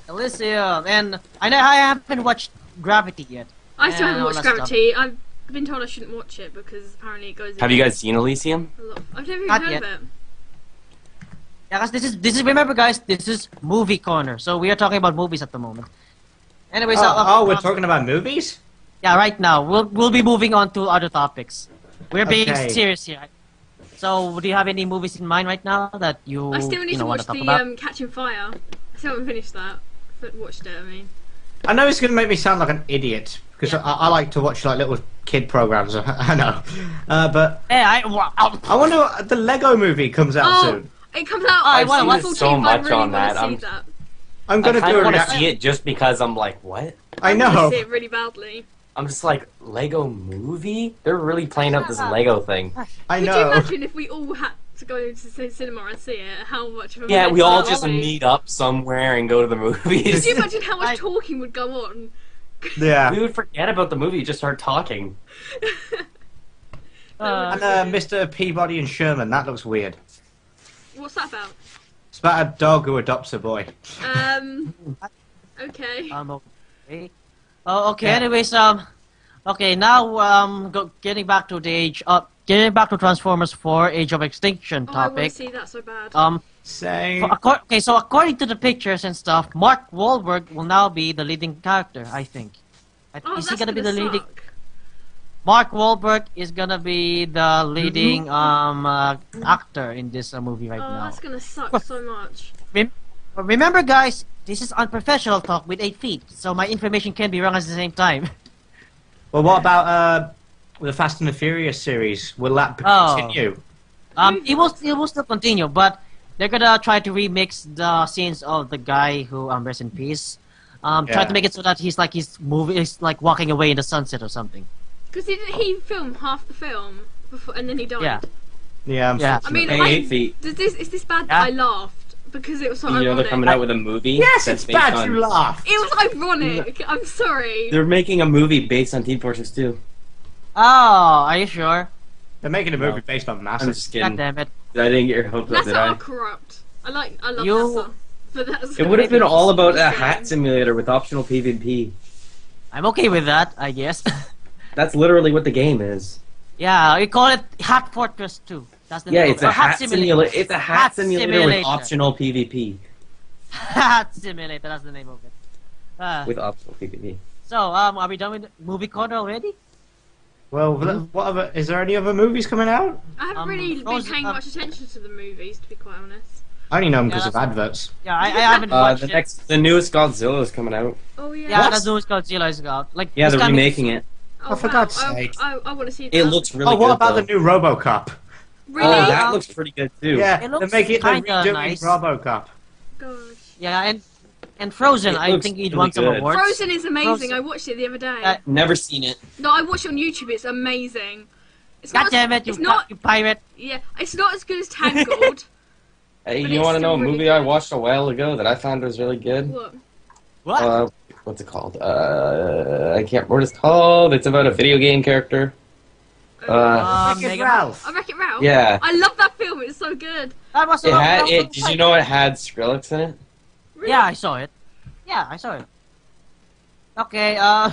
Elysium, and I haven't watched Gravity yet. I still and haven't all watched that Gravity. I've been told I shouldn't watch it because apparently it goes. Have you guys seen Elysium? A lot. I've never even Not heard yet. of it. Yeah, guys, this is remember, guys, this is movie corner, so we are talking about movies at the moment. Anyways, we're talking about movies? Yeah, right now we'll be moving on to other topics. We're being Okay. serious here. So, do you have any movies in mind right now that you I still need to want watch talk the about? Catching Fire. I still haven't finished that. But watched it. I mean. I know it's going to make me sound like an idiot because Yeah. I like to watch like little kid programs. I know, but Hey, I wonder what the Lego movie comes out Oh, soon. it comes out I on wanna watch April 14th. so much I really on want that. to see I'm- that. I'm I going to kind do of a want to reaction. see it just because I'm like, what? I I want know. to see it really badly. I'm just like, Lego movie? They're really playing up this Lego thing. I Could you know. imagine if we all had to go to the cinema and see it? How much of a Yeah, mess we all that just would be? meet up somewhere and go to the Could movies. you imagine how much I- talking would go on? Yeah. We would forget about the movie, just start talking. And Mr. Peabody and Sherman, that looks weird. What's that about? It's about a dog who adopts a boy. Okay. okay. Oh, okay. Yeah. Anyways, okay. Now, getting back to getting back to Transformers 4: Age of Extinction Oh, I want to topic. see that so bad. Same. Okay, so according to the pictures and stuff, Mark Wahlberg will now be the leading character. I think. Oh, Is he that's gonna be the leading? suck. Mark Wahlberg is gonna be the leading actor in this movie right Oh, now. that's gonna suck so much. Remember, guys, this is unprofessional talk with 8 feet, so my information can be wrong at the same time. Well, what about the Fast and the Furious series? Will that Oh. continue? It will still continue, but they're gonna try to remix the scenes of the guy who rest in peace. Try Yeah. to make it so that he's like walking away in the sunset or something. Because didn't he film half the film before, and then he died? Yeah. Yeah, Yeah. I mean, Hey, 8 feet. is this bad Yeah. that I laughed because it was so You know ironic? they're coming out with a movie? Yes, that's it's based bad on- you laugh. It was ironic. I'm sorry. They're making a movie based on Team Fortress 2. Oh, are you sure? They're making a movie No. based on I'm NASA. just God kidding. damn it! I didn't get your hopes up, NASA did are I? corrupt. I love You- NASA. But that's It would have been all about a Yeah. hat simulator with optional PvP. I'm okay with that, I guess. That's literally what the game is. Yeah, we call it Hat Fortress 2. That's the Yeah, name. it's a Or hat simulator. It's a hat simulator with simulator. optional PvP. Hat Simulator, that's the name of it. With optional PvP. So, are we done with movie corner already? Well, what other? Is there any other movies coming out? I haven't really been Frozen- paying much attention to the movies, to be quite honest. I only know them Yeah, because of that's- adverts. Yeah, I haven't watched it. The newest Godzilla is coming out. Oh yeah. Yeah, What? that's newest Godzilla is out. Like, Yeah, this they're time remaking it. Oh, for wow. God's sake. I want to see that. It looks really Oh, what good. about though. the new RoboCop? Really? Oh, that looks pretty good too. Yeah, It they're looks making they're kinda redoing nice. RoboCop. Gosh. Yeah, and Frozen, It I looks think it really won some good. awards. Frozen is amazing. Frozen- I watched it the other day. Never seen it. No, I watched it on YouTube. It's amazing. It's God not damn as, it, you, it's not. you pirate. Yeah, it's not as good as Tangled. Hey, But you it's want to know a still really movie I good. watched a while ago that I found was really good? What? What? What's it called? I can't remember what it's called. It's about a video game character. Wreck-It Mega- Ralph. I Wreck-It Ralph. Yeah. I love that film. It's so good. That was It a- had that was it. Did you know it had Skrillex in it? Really? Yeah, I saw it. Yeah, I saw it. Okay,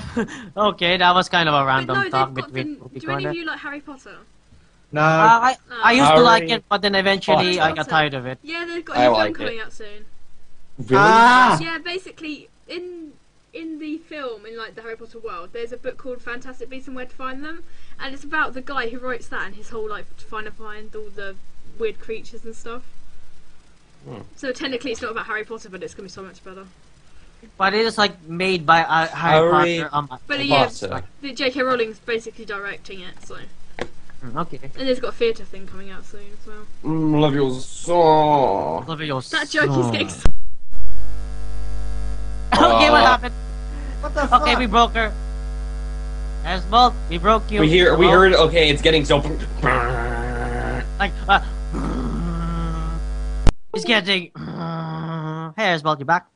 okay, that was kind of a But random no, they've talk got between the, movie do any corner. of you like Harry Potter? No. I used to like Harry it, but then eventually I got Potter. tired of it. Yeah, they've got a I new film like coming it. out soon. Really? Ah! Yeah, basically in the film, in like the Harry Potter world, there's a book called Fantastic Beasts and Where to Find Them, and it's about the guy who writes that and his whole life to find all the weird creatures and stuff. Hmm. So technically, it's not about Harry Potter, but it's gonna be so much better. But it is like made by Harry Harry Potter. But yeah, Potter. the J.K. Rowling's basically directing it, so Okay. and there's got a theatre thing coming out soon as well. Love your song. Love your That joke is getting. Okay, what happened? What the Okay, fuck? we broke her. Asbolt, we broke you. We Hello? heard. Okay, it's getting so. Like, it's getting. Hey, Asbolt, you back?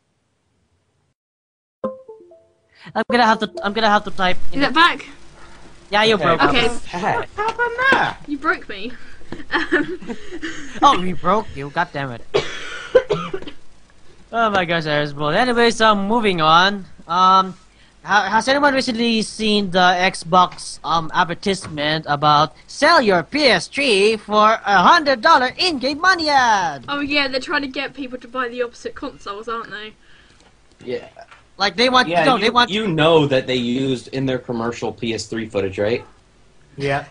I'm gonna have to type. Is that back? Yeah, you broke. Okay. us. Pat. What happened there? You broke me. Oh, we broke you. God damn it. Oh my gosh, Ares Bowl. Anyways, moving on. Has anyone recently seen the Xbox advertisement about sell your PS3 for $100 in-game money ad? Oh yeah, they're trying to get people to buy the opposite consoles, aren't they? Yeah. Like they want, Yeah, no, you, they want. you know that they used in their commercial PS3 footage, right? Yeah.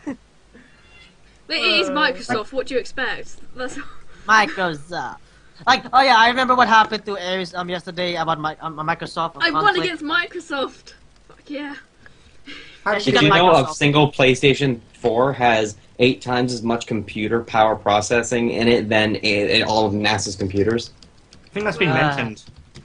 It is Microsoft. What do you expect? That's Microsoft. Like, oh yeah, I remember what happened to Ares yesterday about Microsoft. I won conflict. against Microsoft. Fuck yeah. And she Did got you know a Microsoft. single PlayStation 4 has 8 times as much computer power processing in it than all of NASA's computers? I think that's been mentioned.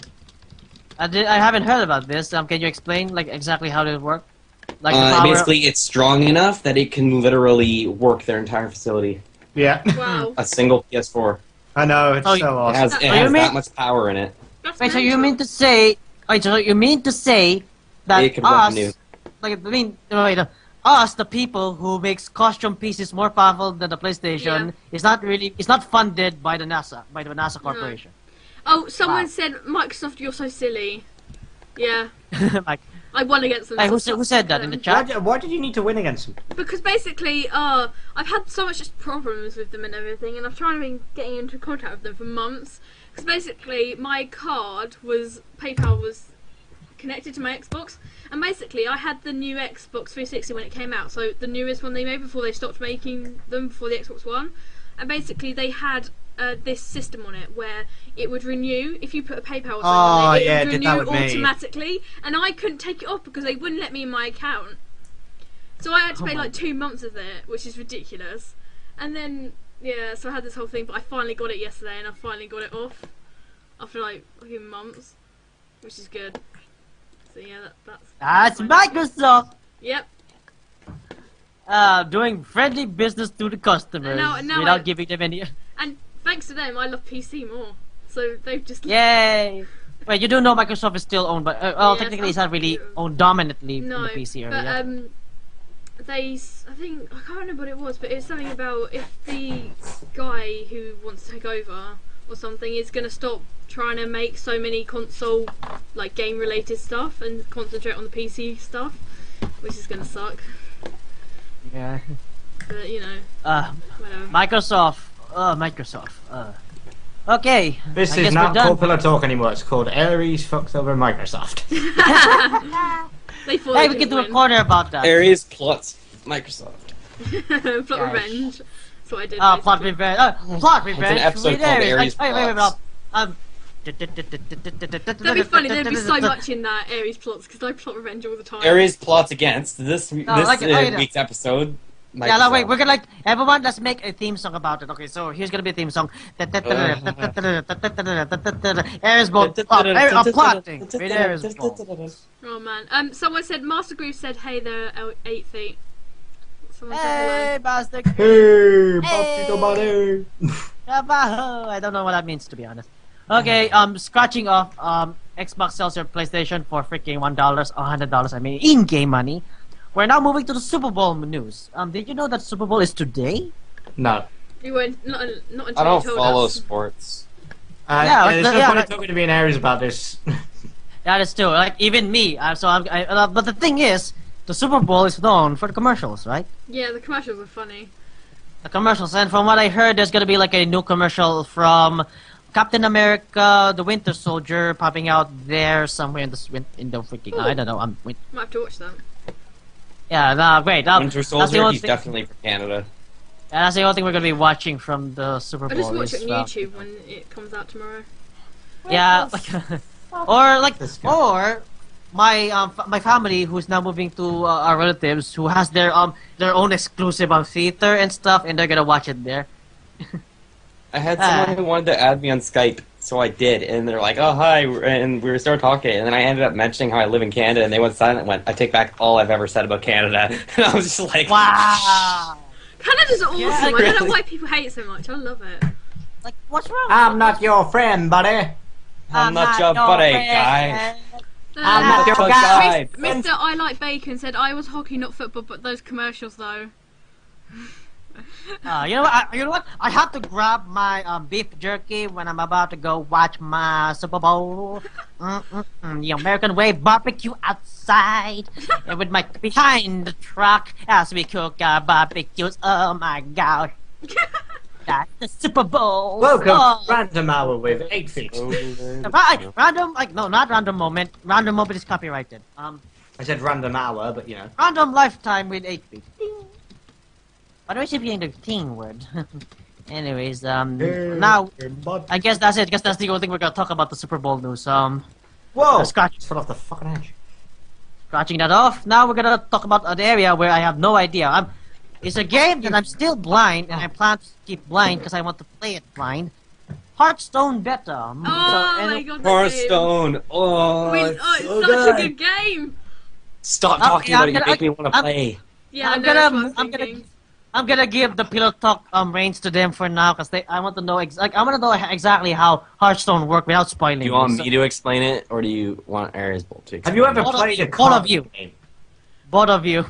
I haven't heard about this. Can you explain like exactly how it work? Like the power. Basically, it's strong enough that it can literally work their entire facility. Yeah. Wow. A single PS4. I know, it's Oh, so It awesome. has, you mean- that much power in it. That's Wait, so you mental. mean to say? Wait, so you mean to say that It could us, revenue. like I mean, wait, us, the people who makes costume pieces more powerful than the PlayStation, is not funded by the NASA corporation. Oh, someone Wow. said Microsoft, you're so silly. Yeah, Like, I won against them. hey, who said that in the chat? Why did you need to win against them? Because basically, I've had so much just problems with them and everything, and I've tried to be getting into contact with them for months. Because basically, my card was PayPal was connected to my Xbox, and basically, I had the new Xbox 360 when it came out, so the newest one they made before they stopped making them for the Xbox One, and basically they had this system on it where it would renew if you put a PayPal or something on it. yeah, It did would that renew with me. automatically, and I couldn't take it off because they wouldn't let me in my account. So I had to Oh pay my like 2 months of it, which is ridiculous. And then yeah, so I had this whole thing, but I finally got it yesterday, and I finally got it off after like a few months, which is good. So yeah, That's fine. Microsoft Yep. doing friendly business to the customers now without I- giving them any. And thanks to them, I love PC more. So they've just Yay! Wait, you do know Microsoft is still owned by? Yes, technically, it's I not really do. owned dominantly in no, the PC but area. I think I can't remember what it was, but it's something about if the guy who wants to take over or something is going to stop trying to make so many console like game related stuff and concentrate on the PC stuff, which is going to suck. Yeah. But you know, whatever. Microsoft. Okay. This I is guess not we're done. Popular Talk anymore. It's called Ares fucks over Microsoft. They thought Hey, they we can do a win. corner about that. Ares plus Microsoft. Plot Gosh. revenge. That's what I did. Plot basically. revenge. Plot revenge. episode with called Ares. Ares Wait, Plots. That'd be funny. There'd be so much in that Ares plots because I plot revenge all the time. Ares plots against this like- week's episode. Yeah, no, wait, Microsoft. we're gonna everyone, let's make a theme song about it. Okay, so here's gonna be a theme song. Ares Bowl plotting with Ares Bowl. Oh man. Someone said Master Groove said, "Hey there, 8 feet." Someone said Hey, hello. bastard. Hey, Hey. Bobby I don't know what that means, to be honest. Okay, scratching off, Xbox sells your PlayStation for freaking $1, $100, I mean, in-game money. We're now moving to the Super Bowl news. Did you know that Super Bowl is today? No. You weren't not until I don't you told follow us. sports. Yeah, there's like, no yeah, point like- talking to me in Ares about this. That is true. Like, even me. But the thing is, the Super Bowl is known for the commercials, right? Yeah, the commercials are funny. The commercials, and from what I heard, there's gonna be like a new commercial from Captain America, the Winter Soldier, popping out there somewhere in the freaking. Ooh. I don't know. Might have to watch that. Yeah, no, great. Winter That's the Soldier, only he's thing. definitely from Canada. And that's the only thing we're gonna be watching from the Super I Bowl. just watch is, it on YouTube when it comes out tomorrow. Yeah, or like, This guy. or my family who's now moving to our relatives who has their own exclusive theater and stuff, and they're gonna watch it there. I had someone who wanted to add me on Skype, so I did, and they're like, "Oh hi," and we started talking, and then I ended up mentioning how I live in Canada, and they went silent and went, "I take back all I've ever said about Canada," and I was just like, Wow. Canada's awesome. Yeah, I don't know really. why people hate it so much. I love it. Like, what's wrong? I'm not your friend, buddy. I'm not your buddy, guy. I'm not your Fuck guy. guy. Mr. I Like Bacon said I was hockey, not football, but those commercials though. You know what? You know what? I have to grab my beef jerky when I'm about to go watch my Super Bowl. The American way barbecue outside, and with my behind the truck as we cook our barbecues. Oh my gosh! That's the Super Bowl. Welcome Oh. to Random Hour with 8 feet. Random, like no, not random moment. Random moment is copyrighted. I said random hour, but you know. Random lifetime with 8 feet. Why do I keep using the teen word? Anyways, now I guess that's it. I guess that's the only thing we're gonna talk about the Super Bowl news. Whoa! Scratch. Just fell off the fucking edge. Scratching that off. Now we're gonna talk about an area where I have no idea. It's a game that I'm still blind, and I plan to keep blind because I want to play it blind. Hearthstone Beta. Oh my god, that game. Hearthstone. Oh, It's so such good. a good game. Stop Oh, talking yeah, about it. You I'm make me gonna- want to I'm- play. Yeah, I'm I know, that's what I was I'm gonna, thinking. I'm gonna give the Pillow Talk reins to them for now because I want to know I want to know exactly how Hearthstone work without spoiling. Do you want So- me to explain it, or do you want Arizbolt to explain Have you ever it? Both of played you, a both card of you. game? Both of you.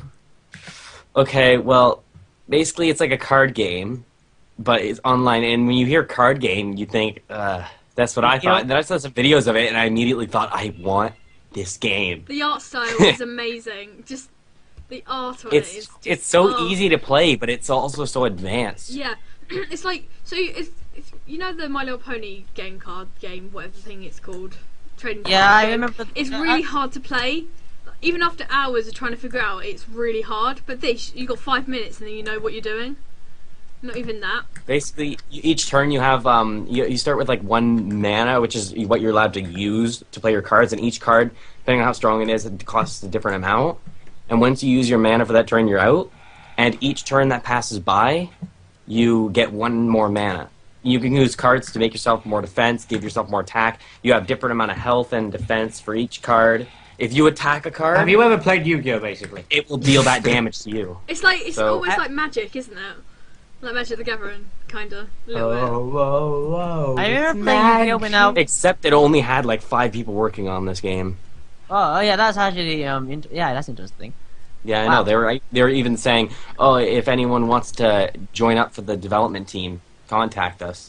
Okay, well, basically it's like a card game, but it's online. And when you hear card game, you think, that's what I thought. And then I saw some videos of it, and I immediately thought, I want this game. The art style is amazing. Just the art on it is. It's so oh. easy to play, but it's also so advanced. Yeah, it's like so. It's you know the My Little Pony card game, whatever thing it's called, trading. Yeah, card I game? remember. It's really hard to play. Even after hours of trying to figure out, it's really hard. But this, you got 5 minutes and then you know what you're doing. Not even that. Basically, each turn you have you start with like 1 mana, which is what you're allowed to use to play your cards, and each card, depending on how strong it is, it costs a different amount. And once you use your mana for that turn, you're out. And each turn that passes by, you get 1 more mana. You can use cards to make yourself more defense, give yourself more attack. You have different amount of health and defense for each card. If you attack a card, Have you ever played Yu-Gi-Oh, basically? it will deal that damage to you. It's like it's So- almost like Magic, isn't it? Like Magic the Gathering, kinda. A little bit. whoa. I remember playing Yu-Gi-Oh when I. Except it only had like 5 people working on this game. Oh yeah, that's actually yeah, that's interesting. Yeah, I Wow. know. They were even saying, "Oh, if anyone wants to join up for the development team, contact us."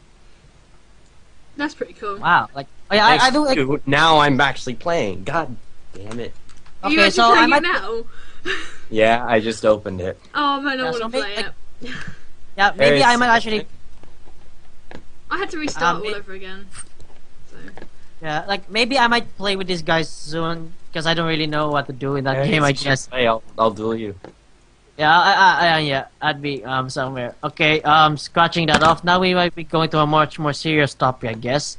That's pretty cool. Wow, like oh yeah, I do. Like, Dude, now I'm actually playing. God damn it! Are you okay, actually so I playing might. it now? Yeah, I just opened it. Oh man, I Yeah, want so to play maybe, it. Yeah, maybe There I is might actually. I had to restart all it- over again. So. Yeah, like maybe I might play with these guys soon because I don't really know what to do in that Yeah, game. I Just guess. play, I'll duel you. Yeah, yeah, I'd be somewhere. Okay, scratching that off. Now we might be going to a much more serious topic, I guess.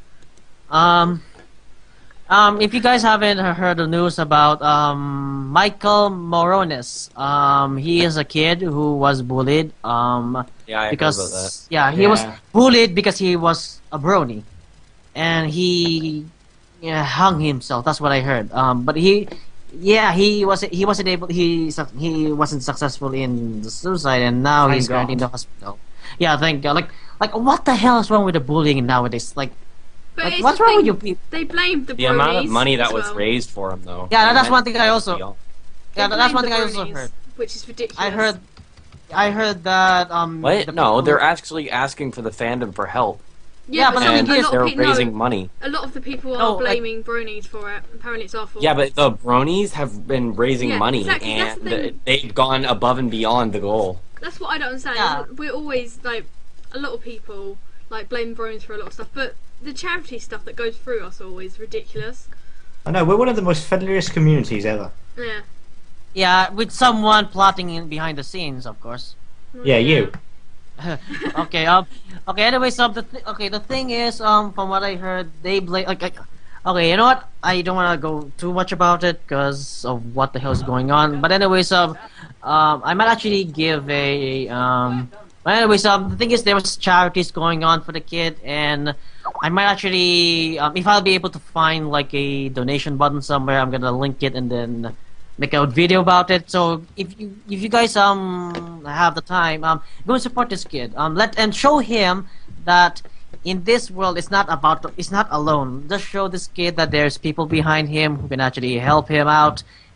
If you guys haven't heard the news about Michael Morones, he is a kid who was bullied. Yeah, I Because heard about that. yeah, he was Yeah. bullied because he was a brony, and he hung himself. That's what I heard. But he wasn't able. He wasn't successful in the suicide, and now Thank he's currently in the God. hospital. Yeah, thank God. Like what the hell is wrong with the bullying nowadays? Like But Like, it's what's the wrong with thing, you people? They blamed the The amount of bronies money that as was well. raised for him, though. Yeah, that's It one thing I meant also- to be all- Yeah, They that's one blamed thing I the also bronies, heard. which is ridiculous. I heard that What? the No, people- they're actually asking for the fandom for help, Yeah, but some- the and thing is- a lot they're of people, raising money. a lot of the people No, are like- blaming bronies for it. Apparently, it's awful. Yeah, but the bronies have been raising Yeah, money, exactly, that's and the thing. they've gone above and beyond the goal. That's what I don't understand. Yeah. We're always like a lot of people like blame bronies for a lot of stuff, but the charity stuff that goes through us are always ridiculous. I know, we're one of the most friendliest communities ever. Yeah. Yeah, with someone plotting in behind the scenes, of course. Yeah, you. Okay. Okay. Anyway, so the thing is, from what I heard, they blame. Okay, you know what? I don't want to go too much about it because of what the hell is going on. But anyways, I might actually give a But anyways, the thing is, there was charities going on for the kid, and I might actually, if I'll be able to find like a donation button somewhere, I'm gonna link it and then make a video about it. So if you guys have the time, go and support this kid. And show him that in this world it's not alone. Just show this kid that there's people behind him who can actually help him out,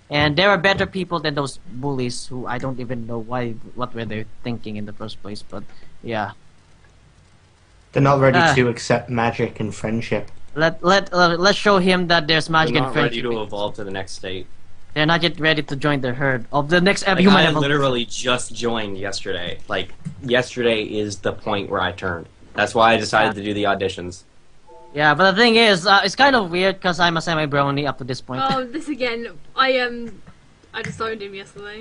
And there are better people than those bullies who I don't even know what were they thinking in the first place. But yeah, They're not ready Ah. to accept magic and friendship. let's show him that there's magic They're and not ready friendship. to evolve to the next state. They're not yet ready to join the herd of the next Like, human I evolution. literally just joined yesterday. Like, yesterday is the point where I turned. That's why I decided to do the auditions. Yeah, but the thing is, it's kind of weird because I'm a semi-brony up to this point. Oh, this again. I disowned him yesterday.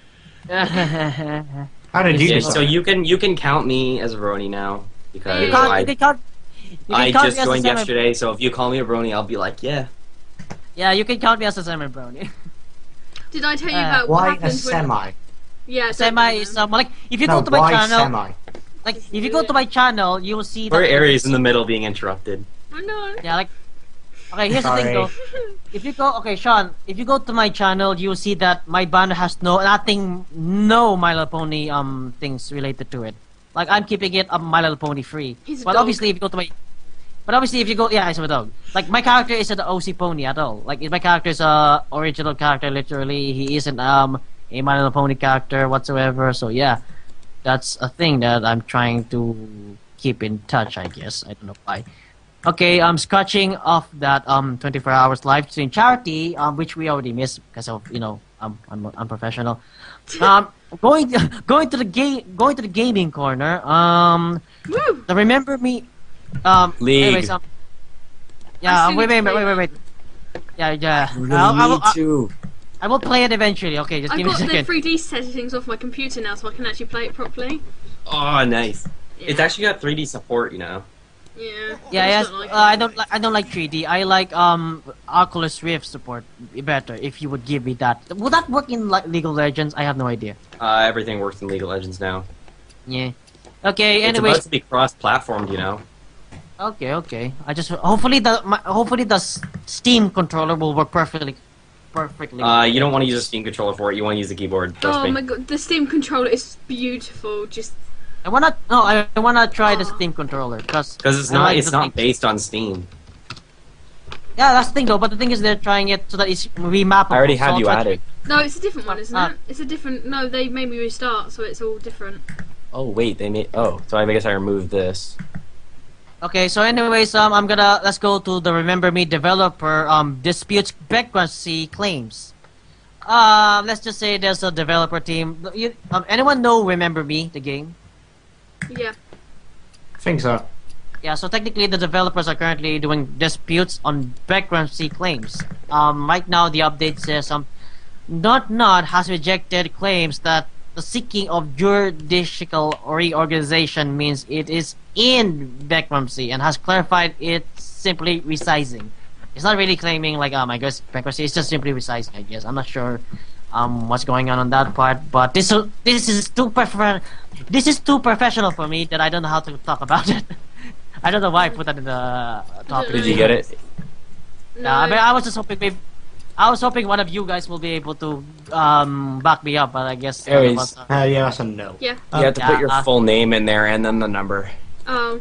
How did you Yeah, decide? so you can count me as a brony now because You you can't, I, you can count. You I can count just me as a joined semi- yesterday. So if you call me a brony, I'll be like, yeah. Yeah, you can count me as a semi-brony. Did I tell you about what Why a happens when? semi? Yeah, Semi is like if you No, go to my why channel, semi? like if you go to my channel, you will see that. Or Aries in the middle being interrupted. Oh no. Yeah, like. Okay, here's the thing Sorry. though. If you go, okay, Sean, if you go to my channel, you'll see that my banner has no My Little Pony things related to it. Like I'm keeping it My Little Pony free. He's a But dog. obviously, if you go to my, but obviously if you go, yeah, it's a dog. Like my character isn't an OC Pony at all. Like my character is a original character. Literally, he isn't a My Little Pony character whatsoever. So yeah, that's a thing that I'm trying to keep in touch. I guess I don't know why. Okay, I'm scratching off that 24 hours live stream charity, which we already missed because of I'm unprofessional. Going to the gaming corner. Woo! The remember me. League. Anyways, yeah. I'm Wait. still gonna Wait. Yeah. too. I will play it eventually. Okay, just I've give me a got the second. 3D settings off my computer now, so I can actually play it properly. Oh, nice. Yeah. It's actually got 3D support, you know. Yeah. Yeah, I yes. just don't like I don't like 3D. I like Oculus Rift support better. If you would give me that, would that work in League of Legends? I have no idea. Everything works in League of Legends now. Yeah. Okay. It's Anyways. about to be cross-platformed, you know. Okay. I just hopefully the Steam controller will work perfectly. You don't want to use a Steam controller for it. You want to use the keyboard. Trust Oh me. my god, the Steam controller is beautiful. Just I wanna try the Steam controller because Because it's I not. like It's the not thing. based on Steam. Yeah, that's the thing though. But the thing is, they're trying it so that it's remappable. I already so have I'll you try to- added. no, it's a different one, isn't Ah. it? It's a different. No, they made me restart, so it's all different. Oh wait, they made. Oh, so I guess I removed this. Okay, so anyways, let's go to the Remember Me developer disputes bankruptcy claims. Let's just say there's a developer team. Anyone know Remember Me, the game? Yeah. I think so. Yeah, so technically the developers are currently doing disputes on bankruptcy claims. Right now the update says Not has rejected claims that the seeking of judicial reorganization means it is in bankruptcy and has clarified it's simply resizing. It's not really claiming like my gosh bankruptcy. It's just simply resizing. I guess I'm not sure what's going on that part. But this is too professional for me that I don't know how to talk about it. I don't know why I put that in the topic. Did you get it? No. I mean, I was just hoping one of you guys will be able to back me up, but I guess none of Aries. us are. Yeah, that's a no. Yeah. You have to put your yeah, full name in there and then the number. Oh.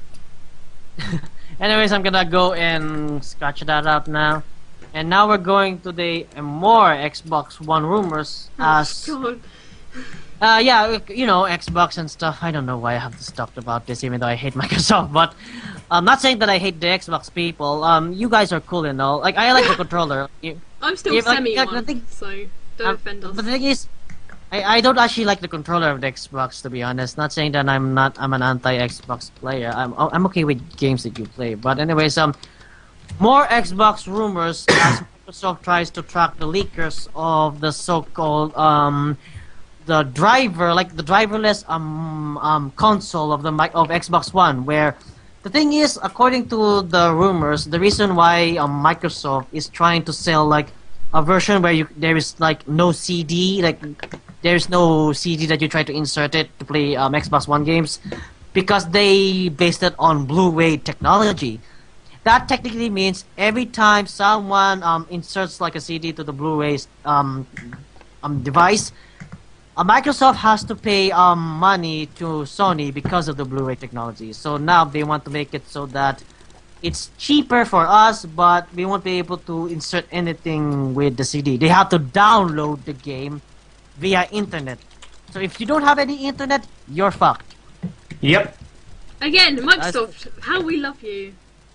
Anyways, I'm gonna go and scratch that out now. And now we're going to the more Xbox One rumors. As God. yeah, Xbox and stuff. I don't know why I have to talk about this, even though I hate Microsoft. But I'm not saying that I hate the Xbox people. You guys are cool and all. Like I like the controller. I'm still Yeah, like, semi I one, think- so don't offend us. But the thing is, I don't actually like the controller of the Xbox, to be honest. Not saying that I'm an anti-Xbox player. I'm okay with games that you play. But anyways, more Xbox rumors as Microsoft tries to track the leakers of the so-called the driverless console of Xbox One, where the thing is, according to the rumors, the reason why Microsoft is trying to sell like a version where there is like no CD, like there's no CD that you try to insert it to play Xbox One games, because they based it on Blu-ray technology. That technically means every time someone inserts like a CD to the Blu-ray's device, Microsoft has to pay money to Sony because of the Blu-ray technology. So now they want to make it so that it's cheaper for us, but we won't be able to insert anything with the CD. They have to download the game via internet. So if you don't have any internet, you're fucked. Yep. Again, Microsoft, how we love you.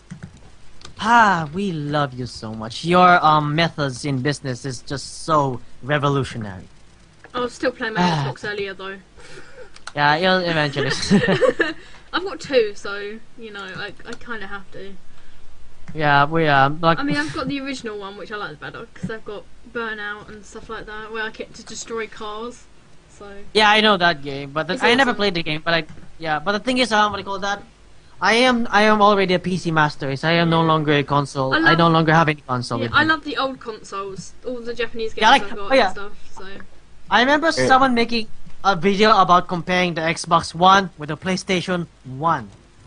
We love you so much. Your methods in business is just so revolutionary. I was still playing my Xbox earlier though. Yeah, you'll eventually. I've got 2, so you know I kind of have to. Yeah, we like. I mean, I've got the original one, which I like better because I've got Burnout and stuff like that, where I get to destroy cars. So. Yeah, I know that game, but It's I never awesome. played the game. But but the thing is, what do you call that? I am already a PC master. So I am no longer a console. I no longer have any console. Yeah, with I me. love the old consoles, all the Japanese games Yeah, like- I've got oh, yeah. and stuff. So. I remember someone making a video about comparing the Xbox One with the PlayStation 1.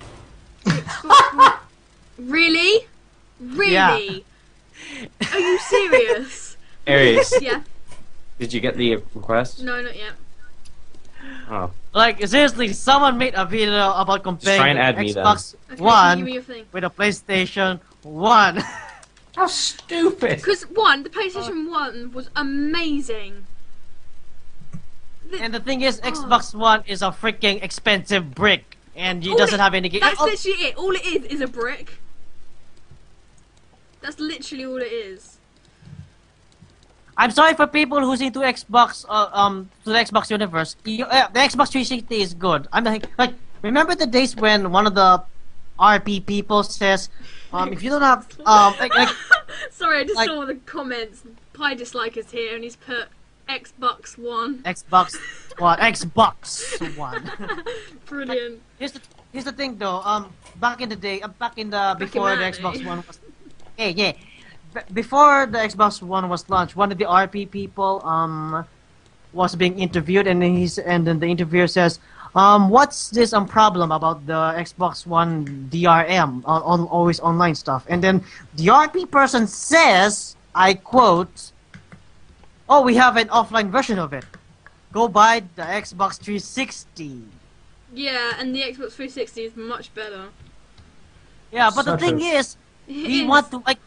Really? Really? Yeah. Are you serious? Aries, Yeah. did you get the request? No, not yet. Oh. Like seriously, someone made a video about comparing try and the add me then. Xbox Okay, One give me your thing. with a PlayStation 1. How stupid. Because the PlayStation 1 was amazing. And the thing is, Xbox One is a freaking expensive brick, and it doesn't have any game. That's literally it. All it is a brick. That's literally all it is. I'm sorry for people who's into Xbox, to the Xbox universe. The Xbox 360 is good. I'm like, remember the days when one of the RP people says, if you don't have, Sorry, I just like- saw the comments. Pie Dislike is here, and he's put Xbox One. Xbox One. Brilliant. Here's the thing though. Back in the day, before the my Xbox day. One was, before the Xbox One was launched, one of the RP people was being interviewed, and then the interviewer says, what's this problem about the Xbox One DRM on always online stuff? And then the RP person says, I quote, "Oh, we have an offline version of it. Go buy the Xbox 360." Yeah, and the Xbox 360 is much better. Yeah, but the So thing true. is, we want to like.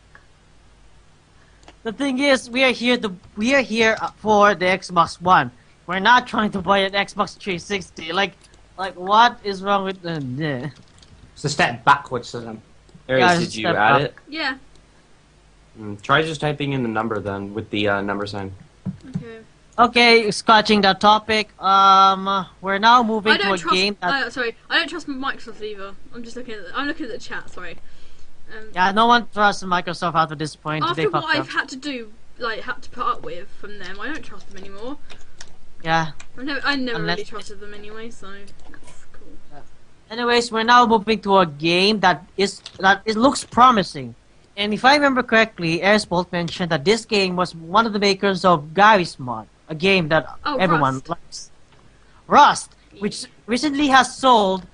The thing is, we are here for the Xbox One. We're not trying to buy an Xbox 360. Like what is wrong with the? It's a step backwards to them. Aries, Yeah, did you step add up. it? Yeah. Try just typing in the number then with the number sign. Okay. Okay, scratching that topic. We're now moving I to don't a trust. game that. Sorry, I don't trust Microsoft either. I'm just looking at. I'm looking at the chat. Sorry. Yeah, no one trusts Microsoft after this point. After They what fucked I've up. had to do, had to put up with from them, I don't trust them anymore. Yeah. I never Unless- really trusted them anyway, so that's cool. Anyways, we're now moving to a game that it looks promising. And if I remember correctly, Airsport mentioned that this game was one of the makers of Garry's Mod, a game that Oh, everyone Rust. likes. Rust, which recently has sold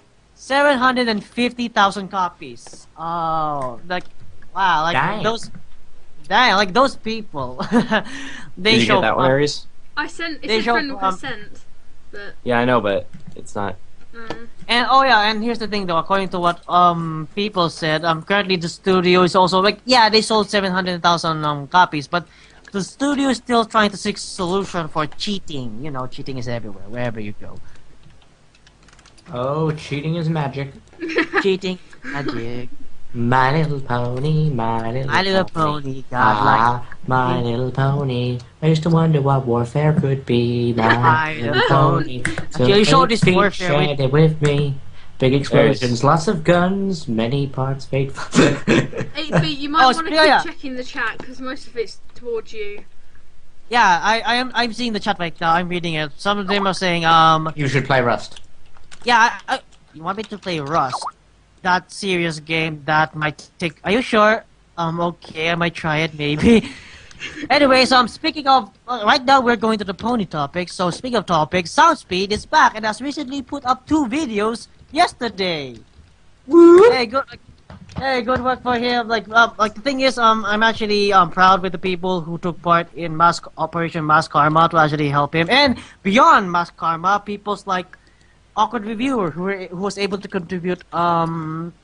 750,000 copies. Oh, wow, Dang. those people. They Did you show get that one, up. Aries? I sent. It They said show, friend request sent, but Yeah, I know, but it's not. And and here's the thing though, according to what people said, currently the studio is also they sold 700,000 copies, but the studio is still trying to seek solution for cheating. You know, cheating is everywhere, wherever you go. Oh, cheating is magic. Cheating, magic. My little pony, my little My Little Pony, godlike. My little pony. I used to wonder what warfare could be. My little pony. So Actually, you showed 8 this feet warfare shared it with me. Big explosions, lots of guns, many parts fateful. 8 feet. You might Oh, want to yeah. keep checking the chat because most of it's towards you. Yeah, I'm seeing the chat right now. I'm reading it. Some of them are saying You should play Rust. yeah, you want me to play Rust? That serious game that might take. Are you sure? Okay, I might try it maybe. Anyways, speaking of, right now we're going to the pony topic. So speaking of topics, Soundspeed is back and has recently put up 2 videos yesterday. Woo! Hey, good work for him. Like the thing is, I'm actually proud with the people who took part in Operation Mass Karma to actually help him, and beyond Mass Karma, people's like Awkward Reviewer who was able to contribute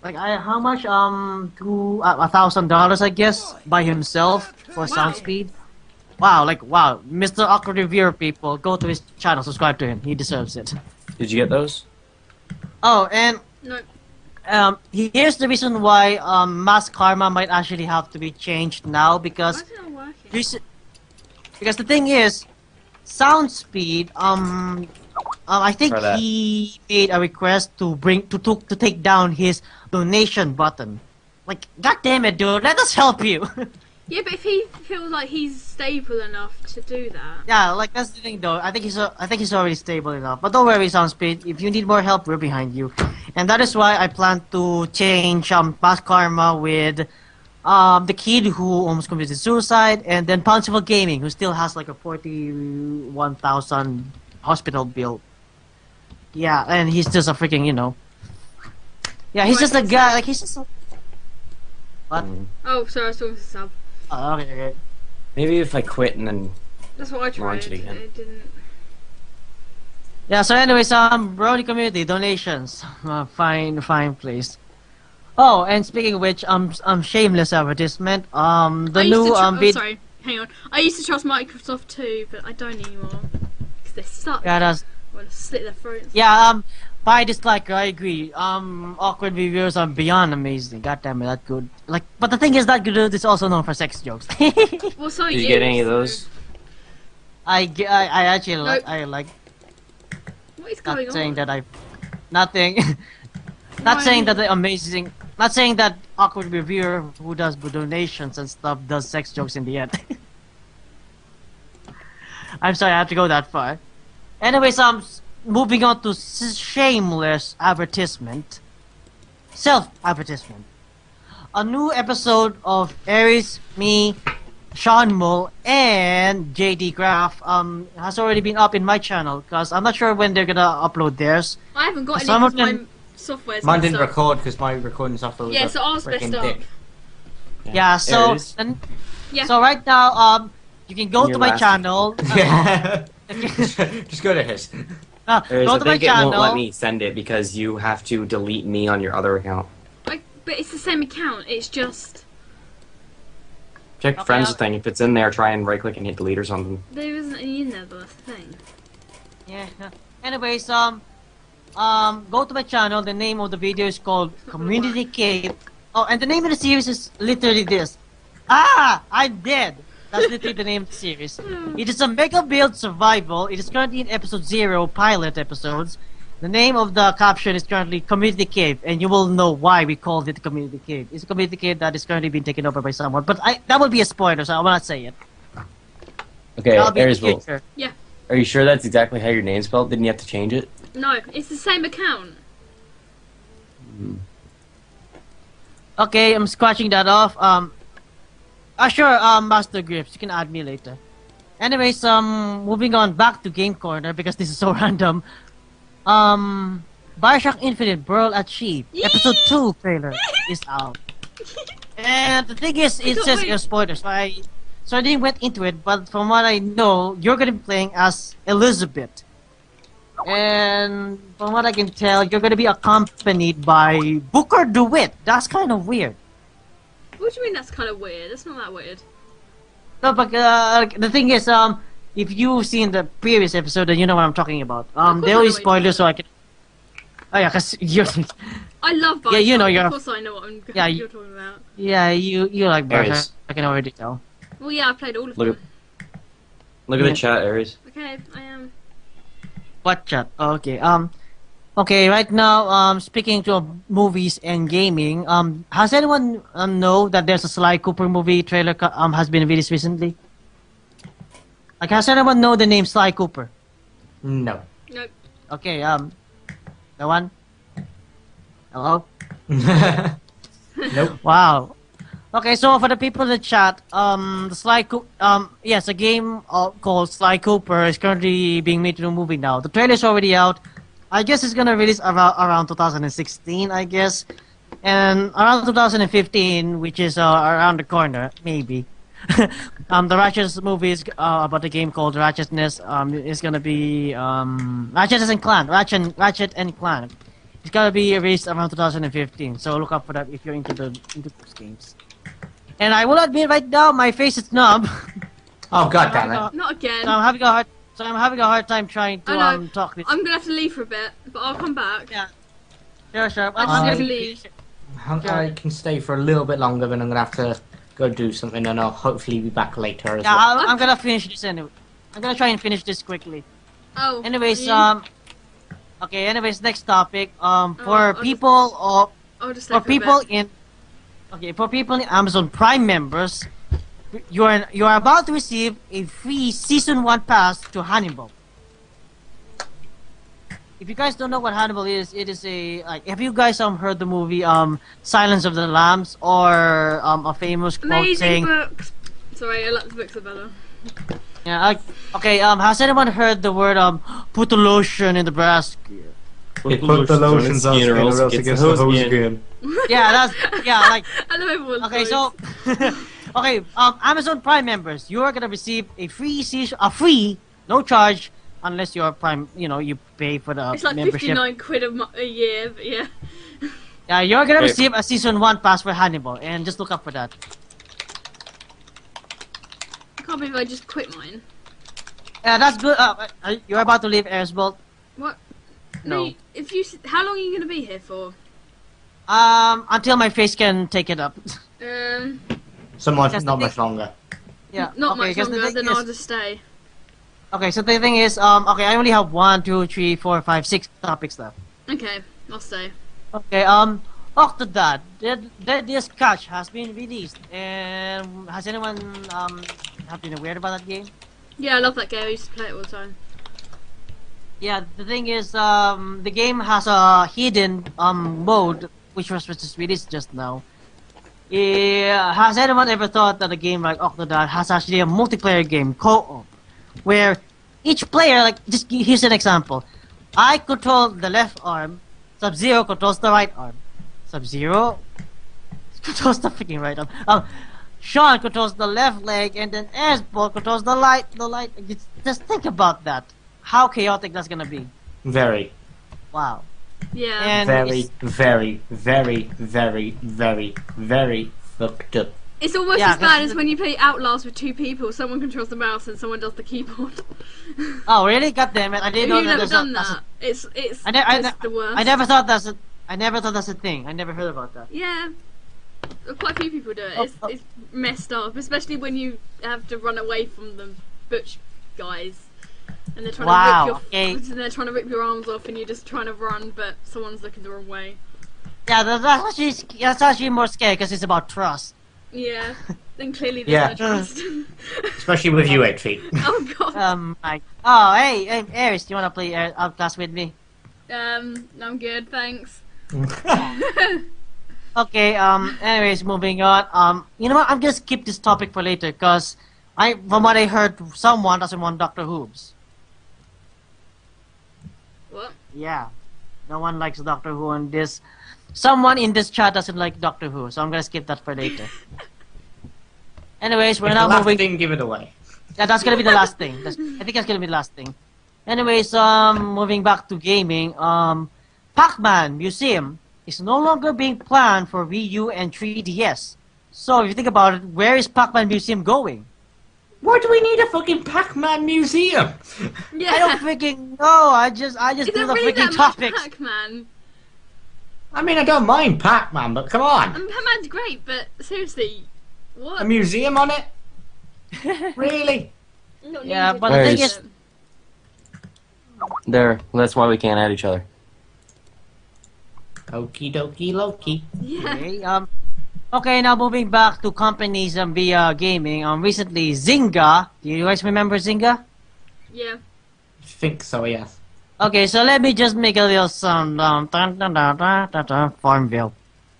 like how much to $1,000 I guess by himself for sound speed. Wow, like wow, Mr. Awkward Reviewer people, go to his channel, subscribe to him. He deserves it. Did you get those? Oh, and No. here's the reason why Mass Karma might actually have to be changed now Why because is it not working? because the thing is, sound speed. I think For that. he made a request to take down his donation button. Like, god damn it, dude, let us help you. Yeah, but if he feels like he's stable enough to do that. Yeah, like that's the thing though. I think he's already stable enough. But don't worry, Soundspeed. If you need more help, we're behind you. And that is why I plan to change Mass Karma with the kid who almost committed suicide, and then Pounciville Gaming, who still has like a 41,000 hospital bill. Yeah, and he's just a freaking, you know. Yeah, he's just a guy. Like he's just. What? Oh, sorry, I was talking to sub. Oh, okay. Maybe if I quit and then That's what I tried. Launch it again. It didn't. Yeah, so anyways, Brony community donations. Fine, please. Oh, and speaking of which, shameless advertisement. The I used new to vid. sorry, hang on. I used to trust Microsoft too, but I don't anymore. Because they suck. Yeah, that's I want to slit their throats. yeah. By dislike, I agree. Awkward reviewers are beyond amazing. God damn it, that good. Like, but the thing is that good is also known for sex jokes. Well, so did you get any of those? I actually Nope. like. What is going Not saying on? that nothing. Not Why? saying that the amazing. Not saying that awkward reviewer who does donations and stuff does sex jokes in the end. I'm sorry, I have to go that far. Anyways, moving on to shameless advertisement, self-advertisement. A new episode of Aries, me, Sean Mull, and JD Graph has already been up in my channel because I'm not sure when they're gonna upload theirs. I haven't got any Some of of my them- software. Mine didn't record because my recording software was Yeah, a so ours freaking messed up. dick. Yeah, so Aries. Yeah. so right now you can go Your to my last- channel. Yeah. Just go to his. There's Go I to my think it won't let channel. me send it because you have to delete me on your other account. But it's the same account. It's just Check Okay, friends I'll- thing. If it's in there, try and right click and hit delete or something. there isn't any in there. But that's the thing. Yeah. Anyways, go to my channel. The name of the video is called Community Cave. Oh, and the name of the series is literally this. Ah, I'm dead. That's literally the name of the series. It is a mega build survival. It is currently in episode 0, pilot episodes. The name of the caption is currently Community Cave, and you will know why we called it Community Cave. It's a community cave that is currently being taken over by someone, but that would be a spoiler, so I will not say it. Okay, That'll be in the Aries, future. are you sure that's exactly how your name's spelled? Didn't you have to change it? No, it's the same account. Okay, I'm scratching that off. Sure, Master Grips, you can add me later. Anyways, moving on back to Game Corner because this is so random. Bioshock Infinite Brawl at Sheep Episode 2 trailer is out. And the thing is, it can't says wait. spoilers, so I didn't went into it, but from what I know, you're gonna be playing as Elizabeth. And from what I can tell, you're gonna be accompanied by Booker DeWitt. That's kind of weird. What do you mean that's kind of weird? That's not that weird. No, but the thing is, if you've seen the previous episode, then you know what I'm talking about. course There I know is what spoilers, so I can. Oh yeah, cause you're. I love Bioshock. Yeah, you know, you're- Of course I know what Yeah, you're talking about. Yeah, you like There Bioshock. is. I can already tell. Well, yeah, I played all of Look them. Look at Yeah. the chat, Aries. Okay, I am. What chat? Okay. Okay. Right now, speaking to movies and gaming, has anyone know that there's a Sly Cooper movie trailer has been released recently? Like, has anyone know the name Sly Cooper? No. Nope. Okay. No one. Hello. Nope. Wow. Okay, so for the people in the chat, the Sly yes, a game called Sly Cooper is currently being made into a movie now. The trailer is already out. I guess it's gonna release around 2016, I guess, and around 2015, which is around the corner, maybe. The Ratchet movie is about the game called Ratchetness. Is gonna be Ratchet and Clank, Ratchet and Clank, It's gonna be released around 2015. So look up for that if you're into those games. And I will admit right now, my face is numb. Oh god damn it! Not again. So I'm having a hard time trying to I know. talk this. I'm gonna have to leave for a bit, but I'll come back. Yeah. Sure. I just I'm have to gonna leave. I can stay for a little bit longer, but I'm gonna have to go do something, and I'll hopefully be back later as Yeah, well. I'm gonna finish this anyway. I'm gonna try and finish this quickly. Oh. Anyways, you- okay. Anyways, next topic. I'll For just- people I'll just stay for for people a bit. in, okay, for people in Amazon Prime members, you are about to receive a free season 1 pass to Hannibal. If you guys don't know what Hannibal is, it is a like. Have you guys heard the movie Silence of the Lambs or a famous quote Amazing saying? books. Sorry, I like the books are better. Yeah. Okay. Has anyone heard the word put the lotion in the brass? Put the lotions on skin or else it gets the hose again. Yeah. Like. I love everyone's Okay, voice. so okay, Amazon Prime members, you are gonna receive a free season, no charge, unless you're Prime. You know, you pay for the it's like membership. 59 quid a year, but yeah. Yeah, you're gonna Wait. receive a season 1 pass for Hannibal, and just look up for that. I can't believe I just quit mine. Yeah, that's good. You're about to leave Airbolt. What? No. If you, how long are you gonna be here for? Until my face can take it up. So much, That's not the much longer. Yeah. Not okay, much 'cause the longer. thing Then is- I'll just stay. Okay, so the thing is, okay, I only have 1, 2, 3, 4, 5, 6 topics left. Okay, I'll stay. Okay, Octodad, this catch has been released, and has anyone have been aware about that game? Yeah, I love that game. I used to play it all the time. Yeah, the thing is, the game has a hidden mode which was just released just now. Has anyone ever thought that a game like Octodad has actually a multiplayer game, co-op, where each player, like, just here's an example. I control the left arm, Sub-Zero controls the right arm. Sub-Zero controls the freaking right arm. Sean controls the left leg, and then Airbolt controls the light. Just think about that. How chaotic that's gonna be. Very, Wow. Yeah. And very, it's- very, very, very, very, very fucked up. It's almost Yeah, as bad 'cause as when you play Outlast with 2 people. Someone controls the mouse and someone does the keyboard. Oh really? God damn it! I Have didn't you know that. never done that's that? It's I ne- I it's ne- the worst. I never thought that's a thing. I never heard about that. Yeah. Quite a few people do it. It's messed up, especially when you have to run away from the butch guys, and they're trying Wow, to rip okay. and they're trying to rip your arms off, and you're just trying to run, but someone's looking the wrong way. Yeah, that's actually more scary because it's about trust. Yeah. Then clearly Yeah. there's no trust. Especially with you, 8 feet. Oh god. Hey, Aries, do you wanna play Outlast with me? I'm good, thanks. Okay. Anyways, moving on. You know what? I'm gonna skip this topic for later because from what I heard, someone doesn't want Doctor Who's. What? Yeah, no one likes Doctor Who, and someone in this chat doesn't like Doctor Who, so I'm gonna skip that for later. Anyways, we're If now the last moving. thing, give it away. Yeah, that's gonna be the last thing. I think that's gonna be the last thing. Anyways, moving back to gaming, Pac-Man Museum is no longer being planned for Wii U and 3DS. So if you think about it, where is Pac-Man Museum going? Why do we need a fucking Pac-Man museum? Yeah. I don't freaking know. I just Is do there the really freaking that much topics. Pac-Man? I mean, I don't mind Pac-Man, but come on. Pac-Man's great, but seriously, what? A museum on it? Really? Not Yeah, needed. but the thing is- There. That's why we can't add each other. Okie dokie Loki. Yeah. Okay, now moving back to companies via gaming. Recently Zynga. Do you guys remember Zynga? Yeah. I think so, yes. Okay, so let me just make a little sound. Dun, dun, dun, dun, dun, dun, dun, Farmville.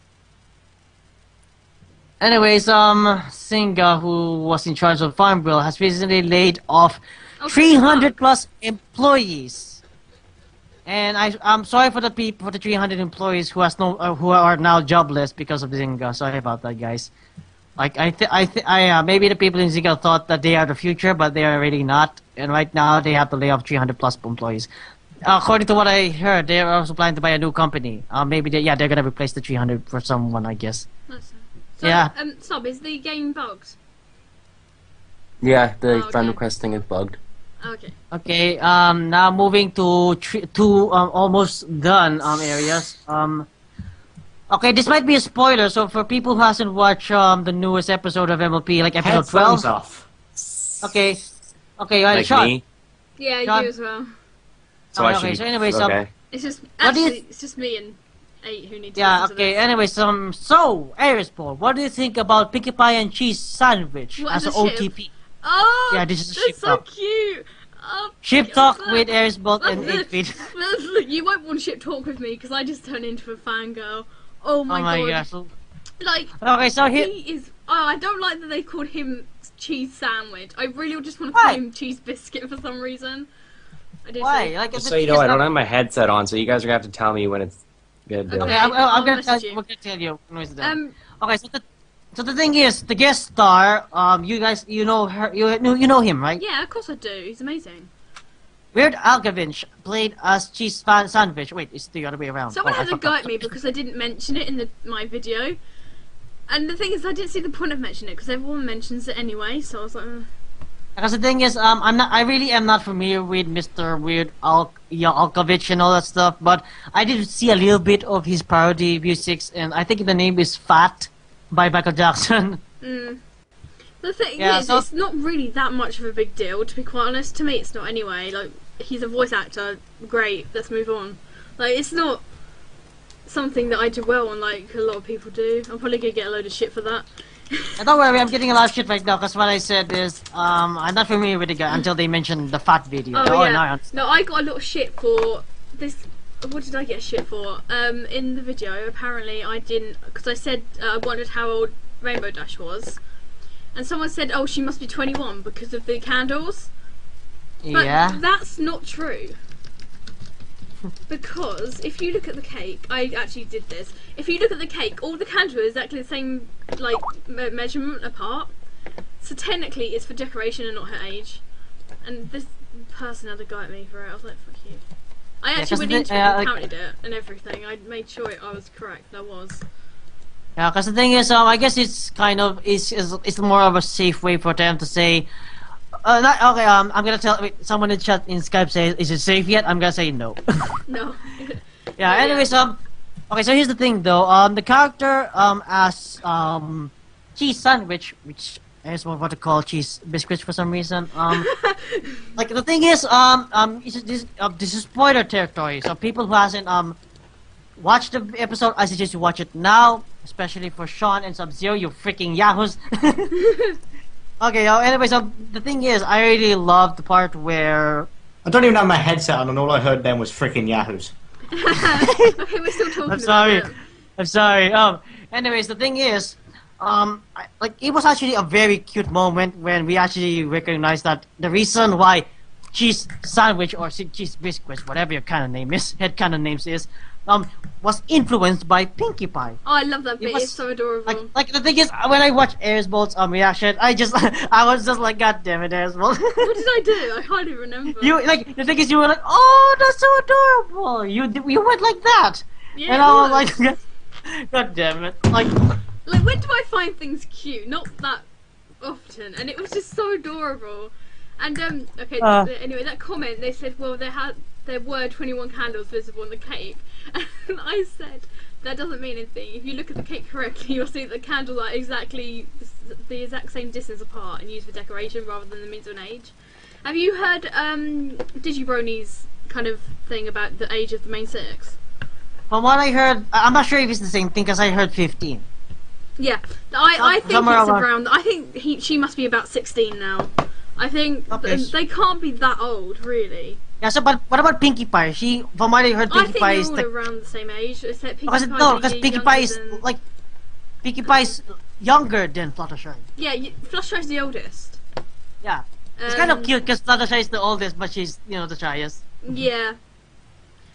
Anyways, Zynga, who was in charge of Farmville, has recently laid off Okay, 300 plus employees. And I'm sorry for the 300 employees who who are now jobless because of Zynga. Sorry about that, guys. Like maybe the people in Zynga thought that they are the future, but they are really not. And right now they have to lay off 300 plus employees. according to what I heard, they're also planning to buy a new company. Maybe they're gonna replace the 300 for someone, I guess. That's so, Yeah. Sob, is the game bugged? Yeah, the Oh, friend okay. request thing is bugged. Okay. Okay. Now moving to almost done areas. Okay, this might be a spoiler. So for people who hasn't watched the newest episode of MLP, like episode Headphones 12. off. Okay. Okay. Like Sean. me. Yeah, John? you as well. So I Okay, should so be- anyway, okay. It's just What do you actually it's just me and 8 who need to Yeah. listen to Okay. this. Anyway, so Aries Paul, what do you think about Pinkie Pie and Cheese sandwich What as is an a ship? OTP? Oh, Yeah, this is a that's ship so talk. cute. Oh, Ship talk with Aries Bolt and Look, 8-bit. look, you won't want ship talk with me because I just turn into a fangirl. Oh my, Oh my god! gosh. So- Like Okay, so here. he is. Oh, I don't like that they called him cheese sandwich. I really just want to call Why? him cheese biscuit for some reason. I didn't Why? say- Like, Just the so you thing know, is, I don't have my headset on, so you guys are gonna have to tell me when it's good. Okay. Okay, I'm I'll gonna tell message you. you. I'm gonna tell you. No, it's done. Um, Okay, so the thing is, the guest star, you guys, you know her, you know him, right? yeah, of course I do. He's amazing. Weird Alkovich played as Cheese Sandwich. Wait, it's the other way around. Someone Oh, I had to forgot. go at me because I didn't mention it in my video. And the thing is, I didn't see the point of mentioning it because everyone mentions it anyway. So I was like, Because the thing is, I really am not familiar with Mr. Weird Alkovich and all that stuff, but I did see a little bit of his parody music, and I think the name is Fat by Michael Jackson. The thing Yeah, is, so- it's not really that much of a big deal, to be quite honest. To me, it's not anyway. Like, he's a voice actor, great, let's move on. Like, it's not something that I do well on, like a lot of people do. I'm probably gonna get a load of shit for that. And don't worry, I'm getting a lot of shit right now, because what I said is, I'm not familiar with the guy until they mentioned the Fat video. Oh, now I yeah. understand. No, I got a lot of shit for this. What did I get shit for? In the video, apparently I didn't, because I said I wondered how old Rainbow Dash was. And someone said, oh, she must be 21 because of the candles. But Yeah. that's not true. Because if you look at the cake, I actually did this. If you look at the cake, all the candles are exactly the same, like, measurement apart. So technically it's for decoration and not her age. And this person had a go at me for it. I was like, fuck you. I actually 'cause went the- into it and like- counted it and everything. I made sure I was correct. I was. Yeah, because the thing is, I guess it's kind of it's more of a safe way for them to say. Not, okay, I'm gonna tell. Wait, someone in chat in Skype says, "Is it safe yet?" I'm gonna say no. No. Yeah. Yeah. Anyways, okay. So here's the thing, though. The character as Cheese Sandwich, which is what to call cheese biscuits for some reason. Like the thing is, this is spoiler territory. So people who hasn't watched the episode, I suggest you watch it now, especially for Sean and Sub-Zero, you freaking yahoos. Okay. Anyway, so the thing is, I really love the part where. I don't even have my headset on, and all I heard then was freaking yahoos. Okay, we're still talking I'm sorry. about it. I'm sorry. Anyways, the thing is, it was actually a very cute moment when we actually recognized that the reason why cheese sandwich or cheese biscuits, whatever your kind of name is, head kind of names is, was influenced by Pinkie Pie. Oh, I love that bit. was- It's so adorable. Like the thing is, when I watched Aries Bolt's reaction, I was just like, God damn it, Aries Bolt. What did I do? I hardly remember. You like the thing is, you were like, oh, that's so adorable. You went like that, Yeah, and it I was was. like, God damn it, like. Like, when do I find things cute? Not that often, and it was just so adorable. And okay, anyway, that comment, they said, well, there were 21 candles visible on the cake, and I said that doesn't mean anything. If you look at the cake correctly, you'll see that the candles are exactly the exact same distance apart and used for decoration rather than the means of an age. Have you heard Digibroni's kind of thing about the age of the main six? From what I heard, I'm not sure if it's the same thing because I heard 15. Yeah, I think it's somewhere around- around. I think she must be about 16 now. I think Okay. they can't be that old, really. Yeah, so but what about Pinkie Pie? From what I heard, I Pinkie think Pie they're is all like around the same age. Except Pinkie because Pie's Pinkie younger Pie is than- like Pinkie Pie is younger than Fluttershy. Yeah, Fluttershy's the oldest. Yeah, it's kind of Um, cute because Fluttershy is the oldest, but she's the shyest. Yeah.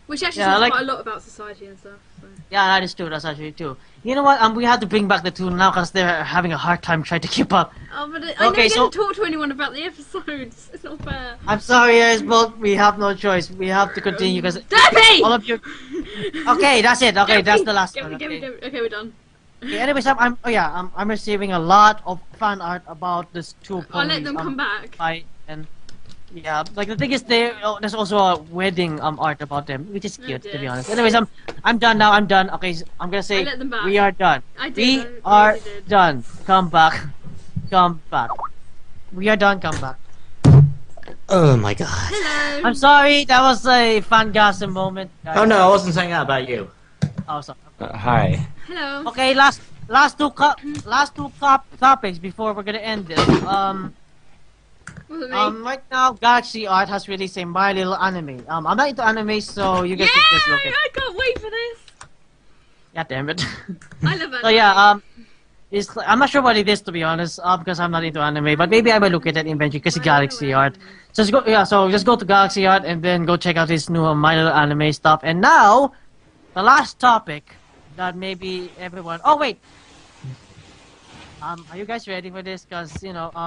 Which actually Yeah, says like- quite a lot about society and stuff. So. Yeah, that is true. That's actually true. You know what? We have to bring back the two now because they're having a hard time trying to keep up. Oh, but I Okay, never so- get to talk to anyone about the episodes. It's not fair. I'm sorry, guys, but we have no choice. We have to continue because Debbie! all of you. Okay, that's it. Okay, that's the last Get one. me, get me, Okay. get me. Okay, we're done. Okay, anyways, I'm receiving a lot of fan art about this two ponies. I'll let them come back. Fight and yeah, like the thing is, there's also a wedding art about them, which is Oh, cute to be dear. honest. Anyways, I'm done now. I'm done. Okay, I'm gonna say I let them back. we are done. I did. We I are really did. done. Come back. Come back. We are done. Come back. Oh my god. Hello. I'm sorry. That was a fangasm moment. guys. Oh no, I wasn't saying that about you. Oh, sorry. Hi. Hello. Okay, last two topics before we're gonna end this. Wasn't me. Right now, Galaxy Art has released a My Little Anime. I'm not into anime, so you guys Yay! can just look at. I can't wait for this. God damn it. I love it. So yeah, I'm not sure what it is to be honest, because I'm not into anime. But maybe I will look at it eventually because it's Galaxy Art. So just go to Galaxy Art and then go check out this new My Little Anime stuff. And now, the last topic that maybe everyone. Oh wait. Are you guys ready for this? Because you know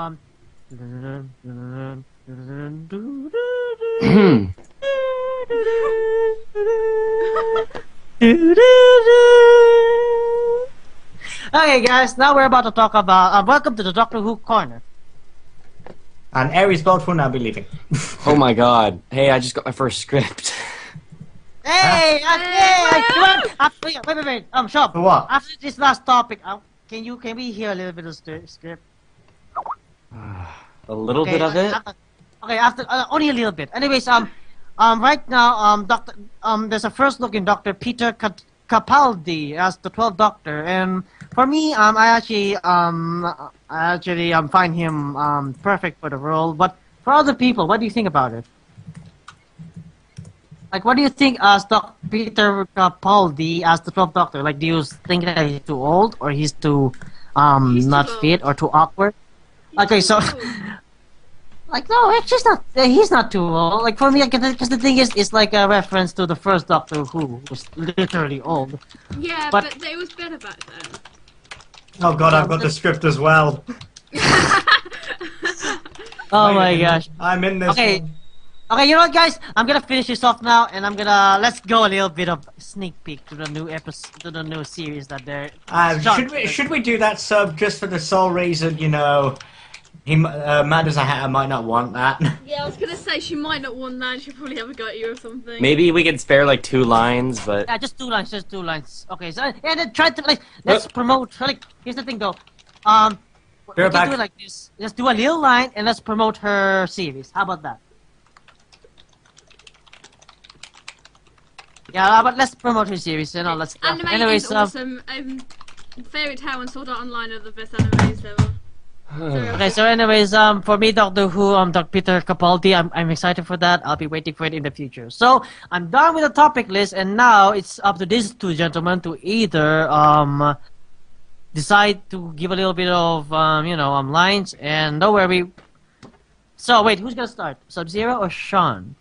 Okay, guys. Now we're about to talk about. Welcome to the Doctor Who corner. And Aries both will now be leaving. Oh my god. Hey, I just got my first script. Hey, woo! wait. Shop. For what? After this last topic, can we hear a little bit of script? A little bit of it. After only a little bit. Anyways, right now, there's a first look in Doctor Peter Capaldi as the 12th Doctor, and for me, I actually find him perfect for the role. But for other people, what do you think about it? Like, what do you think as Peter Capaldi as the 12th Doctor? Like, do you think that he's too old, or he's too He's too not old. fit, or too awkward? Okay, so. Like, no, it's just not. He's not too old. Like, for me, because the thing is, it's like a reference to the first Doctor Who was literally old. Yeah, but- but it was better back then. Oh god, I've got the script as well. Oh my gosh. I'm in this. Okay. one. Okay, you know what, guys? I'm gonna finish this off now, and let's go a little bit of sneak peek to the new episode, to the new series that they're. Should we do that sub just for the sole reason, you know, Mad as a Hatter might not want that. Yeah, I was gonna say she might not want that. She'll probably have a go at you or something. Maybe we could spare like 2 lines, but Yeah, just 2 lines. Just 2 lines. Okay, so and then try to let's promote. Like, here's the thing though. We Bear can back. do it like this. Let's do a little line and let's promote her series. How about that? Yeah, but let's promote her series and all that stuff. Anime Anyways, is awesome. Fairy Tail and Sword Art Online are the best animes ever. okay, so anyways, for me, Doctor Who, Dr. Peter Capaldi, I'm excited for that. I'll be waiting for it in the future. So I'm done with the topic list, and now it's up to these two gentlemen to either decide to give a little bit of lines, and don't worry. So wait, who's gonna start? Sub-Zero or Sean?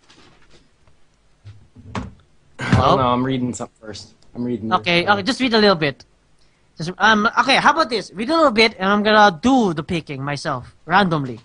I don't know. I'm reading something first. I'm reading. Okay, just read a little bit. Okay, how about this? Read a little bit, and I'm gonna do the picking myself randomly.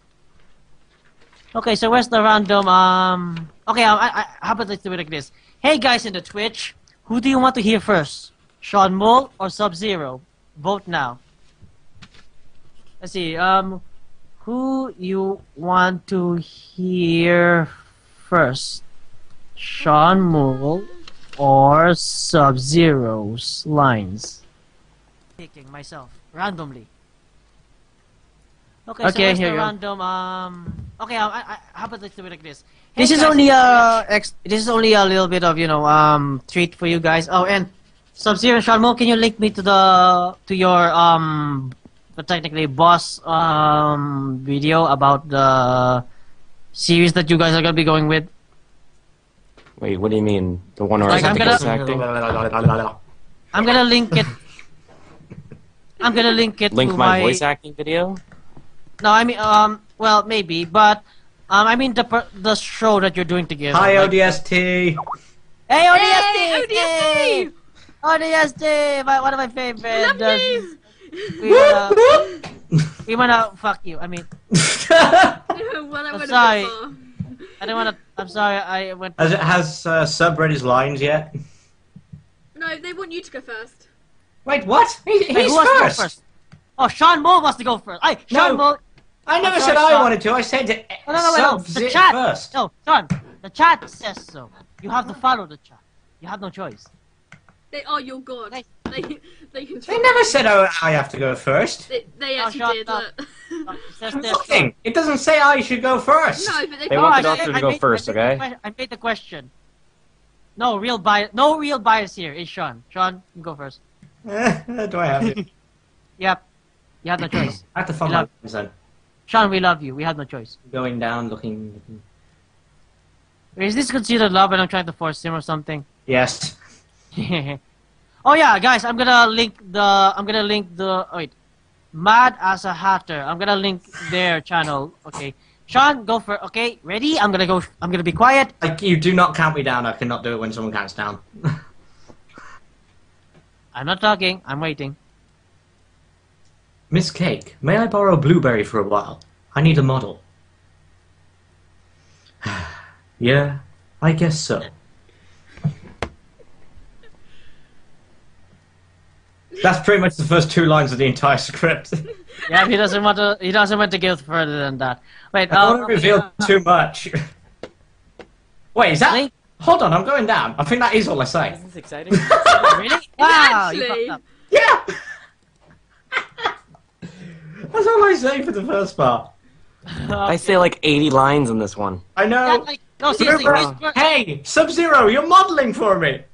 Okay, so where's the random? Okay, how about let's do it like this? Hey guys in the Twitch, who do you want to hear first? Sean Mole or Sub-Zero? Vote now. Let's see. Who you want to hear first? Sean Mole or Sub-Zero's lines? Picking myself randomly. Okay, so here's here the you go. random. Okay, how about let's do it like this? This Hey is guys only in the a Twitch, this is only a little bit of treat for you guys. Oh, and Sub-Zero and Sharmo, can you link me to your technically boss video about the series that you guys are gonna be going with? Wait, what do you mean? The one where Like, I I'm have gonna- voice acting? I'm gonna link it. I'm gonna link it Link to my voice acting video? No, I mean, well, maybe, but I mean the show that you're doing together. Hi like- ODST. Hey, Hey, ODST! Yay! ODST! One of my favorite. Love you. We wanna fuck you. I mean, Well, I went a bit sorry. far. I don't wanna. I'm sorry. I went. Has Sub read his lines yet? No, they want you to go first. Wait, what? Wait, He's who wants to go first. first? Oh, Sean Moore wants to go first. Hey, Sean No. Moore. I never sorry, said I Sean. wanted to. I said No, no. Sub The chat. first. No, Sean. The chat says so. You have to follow the chat. You have no choice. They are your god. Hey. They control. They never said I have to go first. They Oh, actually shut did. up. Look. It says this. Nothing. It doesn't say I should go first. No, but they They No, want I the doctor said- to go I first, made okay? I made the question. No real bias. No real bias here. It's Sean. Sean, you go first. Do I have to? Yep. You have no choice. I have to find You my love- lines then. Sean, we love you. We have no choice. Going down, looking. Is this considered love and I'm trying to force him or something? Yes. Oh yeah, guys, I'm gonna link the oh, wait. Mad as a Hatter. I'm gonna link their channel. Okay. Sean, go for okay, ready? I'm gonna be quiet. Like, you do not count me down. I cannot do it when someone counts down. I'm not talking, I'm waiting. Miss Cake, may I borrow Blueberry for a while? I need a model. Yeah, I guess so. That's pretty much the first 2 lines of the entire script. Yeah, he doesn't want to go further than that. Wait, I don't want to reveal too much. Wait, is that... Link? Hold on, I'm going down. I think that is all I say. Isn't this exciting? Really? Wow, you Actually. fucked up. Yeah! That's all I say for the first part. I say like 80 lines in this one. I Yeah, know. like, no, seriously, Remember- Hey, Sub-Zero, you're modeling for me!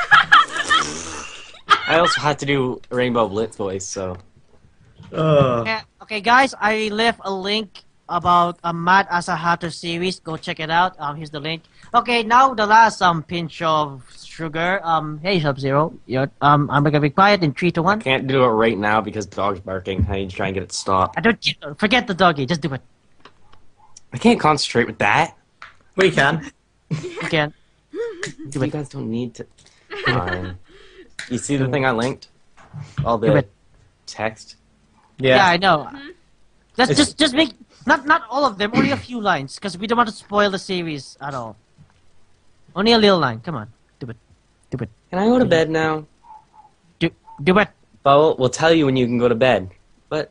I also had to do Rainbow Blitz voice, so. Yeah, okay, guys, I left a link about a Mad as a Hatter series. Go check it out. Here's the link. Okay, now the last pinch of sugar. Hey Sub-Zero, I'm gonna be quiet in 3, 2, 1. Can't do it right now because the dog's barking. I need to try and get it to stop. I don't forget the doggy. Just do it. I can't concentrate with that. We can. You can. You guys don't need to. Fine. You see the thing I linked? All Do the it. text. Yeah, I know. It's- Just make not all of them. Only a few lines, because we don't want to spoil the series at all. Only a little line. Come on, do it. Can I go to bed now? Do it. Bubble will tell you when you can go to bed. But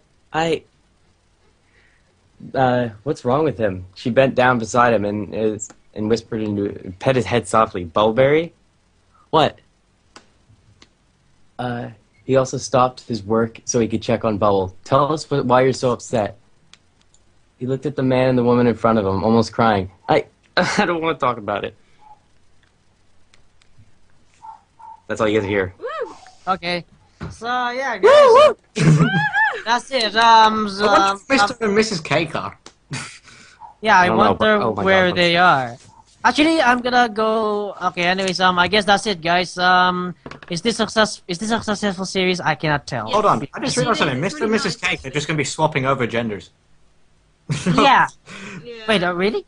what's wrong with him? She bent down beside him and whispered pet his head softly. Bullberry? What? He also stopped his work so he could check on Bubble. Tell us why you're so upset. He looked at the man and the woman in front of him, almost crying. I don't want to talk about it. That's all you get to hear. Woo! Okay. So yeah, guys. That's it. I wonder if Mr. and Mrs. Cake are. Yeah, I I don't know, wonder but- oh my where God, they are. Actually, I'm gonna go. Okay. Anyways, I guess that's it, guys. Is this a successful series? I cannot tell. Hold on, I just realized something. It's Mr. really and Mrs. nice. Cake are just going to be swapping over genders. Yeah. Yeah. Wait. Really?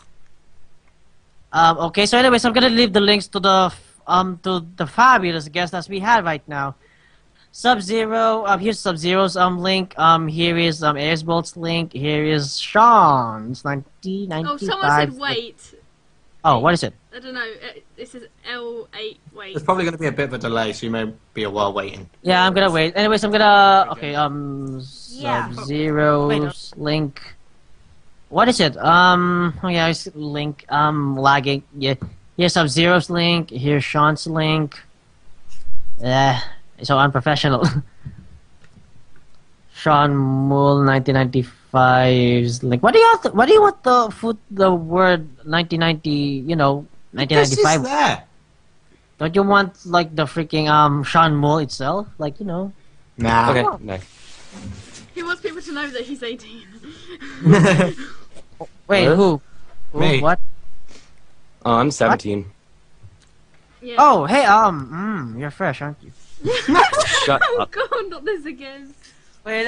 Okay. So, anyways, I'm gonna leave the links to the fabulous guests that we have right now. Sub-Zero. Here's Sub-Zero's link. Here is Airsbolt's link. Here is Sean's 1995. Oh, someone said wait. Oh, what is it? I don't know. This is L8 wait. There's probably going to be a bit of a delay, so you may be a while waiting. Yeah, I'm gonna wait. Anyways, I'm gonna. Okay, Yeah. Sub-Zero's link. What is it? Oh yeah, it's link. Lagging. Yeah. Here's Sub-Zero's link. Here's Sean's link. So unprofessional. Sean Mull 1995's link. What do you want the word 1990? You know, This is 1995. there. Don't you want like the freaking Sean Mull itself? Like, you know. Nah. Okay, next. He wants people to know that he's 18. Wait, What? who? Me. What? Oh, I'm 17. Yeah. Oh, hey, you're fresh, aren't you? Shut Oh up. god, not this again. Wait,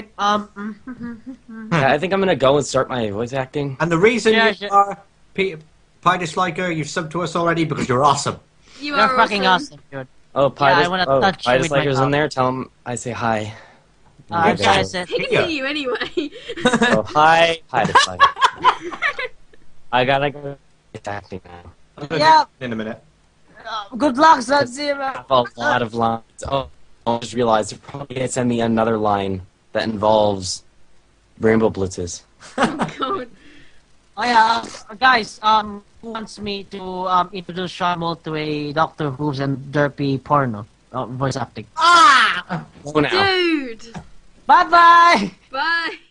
Yeah, I think I'm gonna go and start my voice acting. And the reason Yeah, you are Pie Disliker, you've subbed to us already because you're awesome. You You're are fucking awesome. awesome, dude. Oh, I wanna touch you with my Liker's in mouth. there. Tell him I say hi. I'm Okay. sorry, I said. He can Yeah. see you anyway. Oh, hi. Hi to Spider. I gotta go. It's acting now. Yeah. In a minute. Good luck, Sub-Zero. I have a lot of lines. Oh, I just realized they're probably gonna send me another line that involves Rainbow Blitzes. God. Oh yeah, guys. Who wants me to introduce Sharmol to a Doctor Who's and derpy porno voice acting? Ah! Oh, now. Dude. Bye bye. Bye.